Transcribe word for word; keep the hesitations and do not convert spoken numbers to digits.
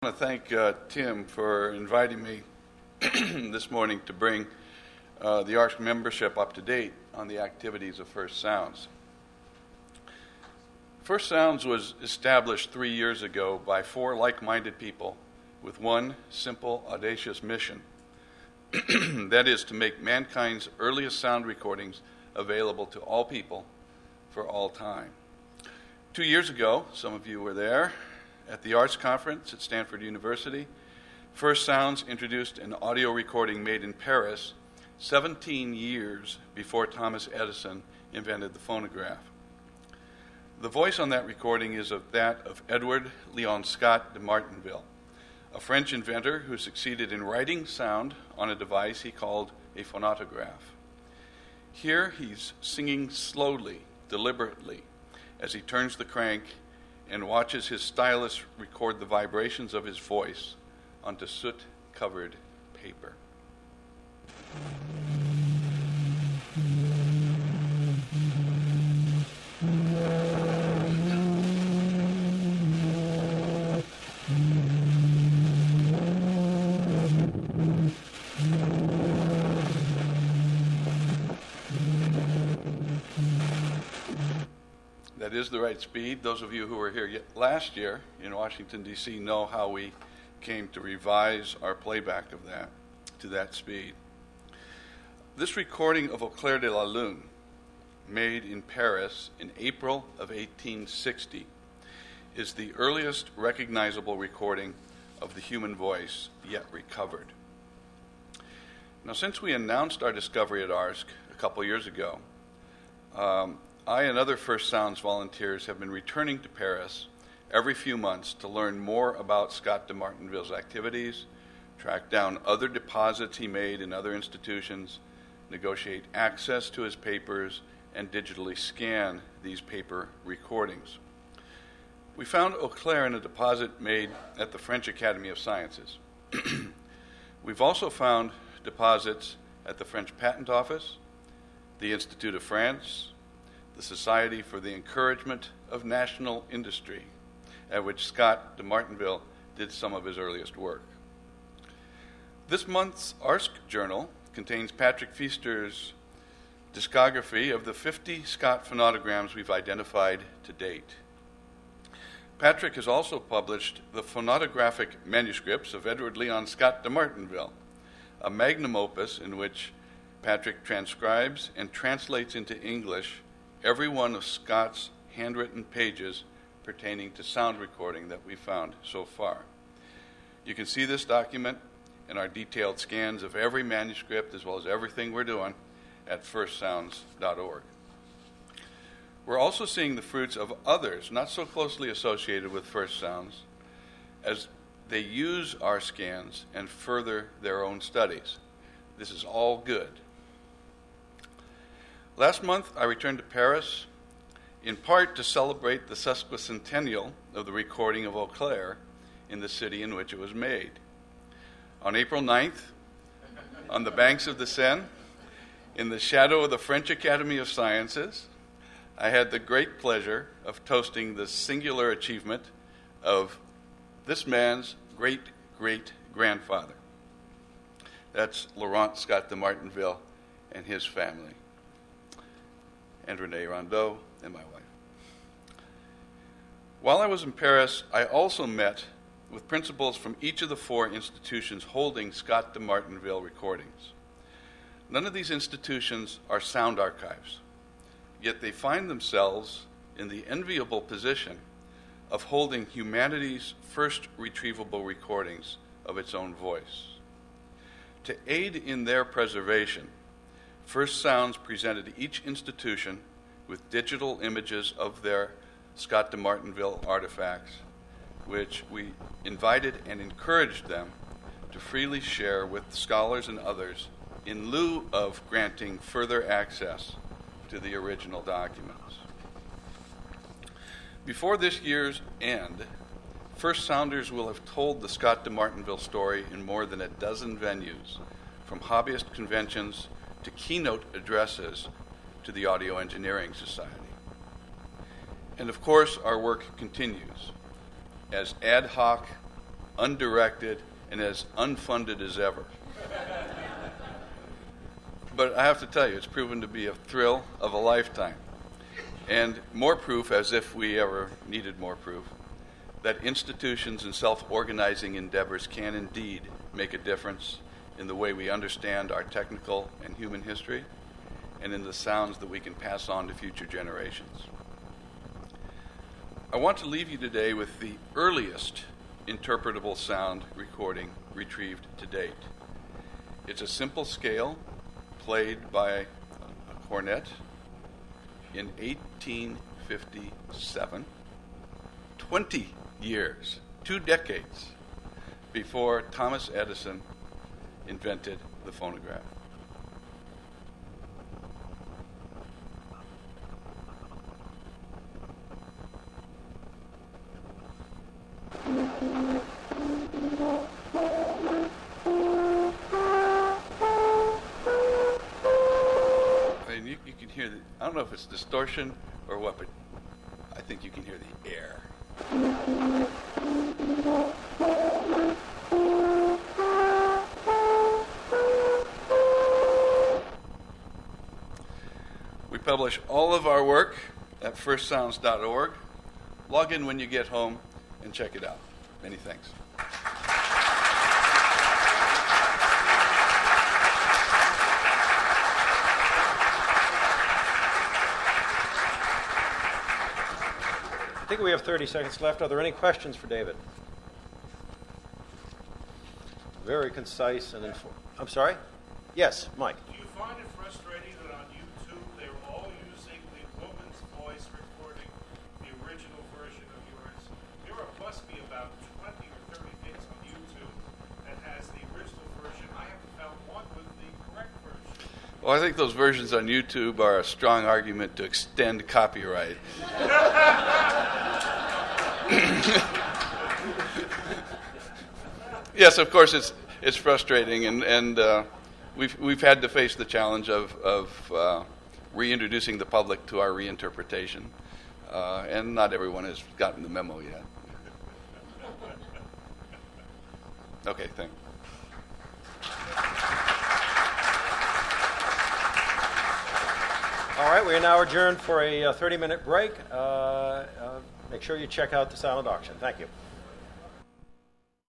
I want to thank uh, Tim for inviting me this morning to bring uh, the A R S C membership up to date on the activities of First Sounds. First Sounds was established three years ago by four like-minded people with one simple, audacious mission. That is to make mankind's earliest sound recordings available to all people for all time. Two years ago, some of you were there, at the Arts Conference at Stanford University, First Sounds introduced an audio recording made in Paris seventeen years before Thomas Edison invented the phonograph. The voice on that recording is of that of Edward Leon Scott de Martinville, a French inventor who succeeded in writing sound on a device he called a phonautograph. Here he's singing slowly, deliberately, as he turns the crank and watches his stylus record the vibrations of his voice onto soot-covered paper. That is the right speed. Those of you who were here last year in Washington, D C know how we came to revise our playback of that to that speed. This recording of Au clair de la lune, made in Paris in April of eighteen sixty, is the earliest recognizable recording of the human voice yet recovered. Now, since we announced our discovery at A R S C a couple years ago, um, I and other First Sounds volunteers have been returning to Paris every few months to learn more about Scott de Martinville's activities, track down other deposits he made in other institutions, negotiate access to his papers, and digitally scan these paper recordings. We found Au clair in a deposit made at the French Academy of Sciences. We've also found deposits at the French Patent Office, the Institute of France, the Society for the Encouragement of National Industry, at which Scott de Martinville did some of his earliest work. This month's A R S C journal contains Patrick Feaster's discography of the fifty Scott phonautograms we've identified to date. Patrick has also published the phonautographic manuscripts of Edward Leon Scott de Martinville, a magnum opus in which Patrick transcribes and translates into English every one of Scott's handwritten pages pertaining to sound recording that we found so far. You can see this document and our detailed scans of every manuscript as well as everything we're doing at first sounds dot org. We're also seeing the fruits of others not so closely associated with First Sounds as they use our scans and further their own studies. This is all good. Last month, I returned to Paris, in part to celebrate the sesquicentennial of the recording of Au clair in the city in which it was made. On April ninth, on the banks of the Seine, in the shadow of the French Academy of Sciences, I had the great pleasure of toasting the singular achievement of this man's great-great-grandfather. That's Laurent Scott de Martinville and his family, and Renee Rondeau, and my wife. While I was in Paris, I also met with principals from each of the four institutions holding Scott de Martinville recordings. None of these institutions are sound archives, yet they find themselves in the enviable position of holding humanity's first retrievable recordings of its own voice. To aid in their preservation, First Sounds presented each institution with digital images of their Scott de Martinville artifacts, which we invited and encouraged them to freely share with scholars and others in lieu of granting further access to the original documents. Before this year's end, First Sounders will have told the Scott de Martinville story in more than a dozen venues, from hobbyist conventions to keynote addresses to the Audio Engineering Society. And of course, our work continues as ad hoc undirected, and as unfunded as ever. But I have to tell you, it's proven to be a thrill of a lifetime. And more proof, as if we ever needed more proof, that institutions and self-organizing endeavors can indeed make a difference in the way we understand our technical and human history, and in the sounds that we can pass on to future generations. I want to leave you today with the earliest interpretable sound recording retrieved to date. It's a simple scale played by a cornet in eighteen fifty-seven, twenty years, two decades before Thomas Edison invented the phonograph. And you, you can hear the, I don't know if it's distortion or what, but I think you can hear the air. We publish all of our work at first sounds dot org. Log in when you get home and check it out. Many thanks. I think we have thirty seconds left. Are there any questions for David? Very concise and informed. I'm sorry? Yes, Mike. Do you find it frustrating that on YouTube they're all using the woman's voice recording the original version of yours? There must be about twenty or thirty things on YouTube that has the original version. I haven't found one with the correct version. Well, I think those versions on YouTube are a strong argument to extend copyright. Yes, of course, it's it's frustrating, and and uh, we've we've had to face the challenge of of uh, reintroducing the public to our reinterpretation, uh, and not everyone has gotten the memo yet. Okay, thanks. All right, we are now adjourned for a thirty-minute break. Uh, uh, make sure you check out the silent auction. Thank you.